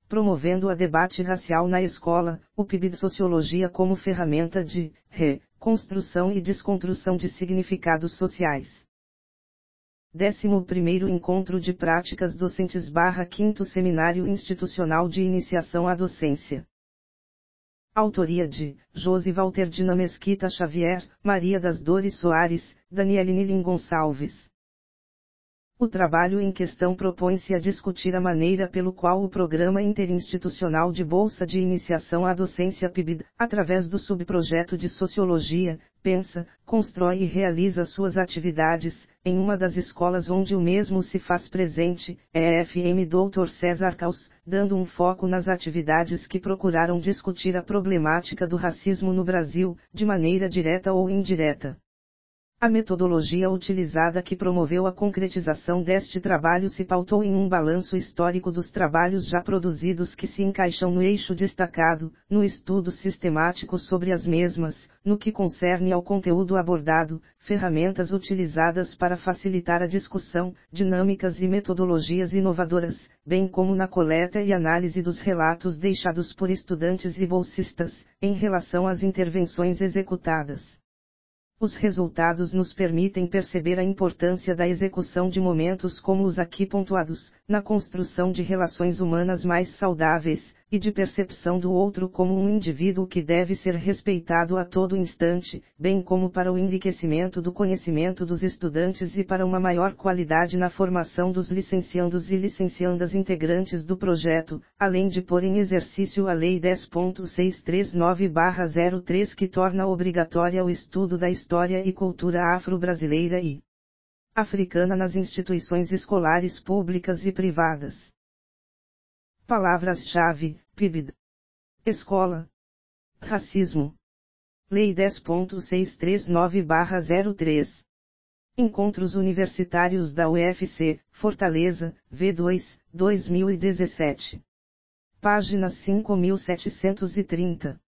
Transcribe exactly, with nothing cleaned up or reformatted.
promovendo a debate racial na escola, o P I B D Sociologia como ferramenta de reconstrução e desconstrução de significados sociais. décimo primeiro Encontro de Práticas Docentes barra quinto Seminário Institucional de Iniciação à Docência. Autoria de Josi Valterdina Mesquita Xavier, Maria das Dores Soares, Danieline Lin Gonçalves. O trabalho em questão propõe-se a discutir a maneira pelo qual o Programa Interinstitucional de Bolsa de Iniciação à Docência P I B D, através do subprojeto de Sociologia, pensa, constrói e realiza suas atividades, em uma das escolas onde o mesmo se faz presente, é F M doutor César Caus, dando um foco nas atividades que procuraram discutir a problemática do racismo no Brasil, de maneira direta ou indireta. A metodologia utilizada que promoveu a concretização deste trabalho se pautou em um balanço histórico dos trabalhos já produzidos que se encaixam no eixo destacado, no estudo sistemático sobre as mesmas, no que concerne ao conteúdo abordado, ferramentas utilizadas para facilitar a discussão, dinâmicas e metodologias inovadoras, bem como na coleta e análise dos relatos deixados por estudantes e bolsistas, em relação às intervenções executadas. Os resultados nos permitem perceber a importância da execução de momentos como os aqui pontuados, na construção de relações humanas mais saudáveis, e de percepção do outro como um indivíduo que deve ser respeitado a todo instante, bem como para o enriquecimento do conhecimento dos estudantes e para uma maior qualidade na formação dos licenciandos e licenciandas integrantes do projeto, além de pôr em exercício a Lei dez ponto seiscentos e trinta e nove barra zero três que torna obrigatória o estudo da história e cultura afro-brasileira e africana nas instituições escolares públicas e privadas. Palavras-chave: P I B D, escola, racismo. Lei dez ponto seiscentos e trinta e nove barra zero três. Encontros Universitários da U F C, Fortaleza, V dois, dois mil e dezessete. Página cinco mil setecentos e trinta.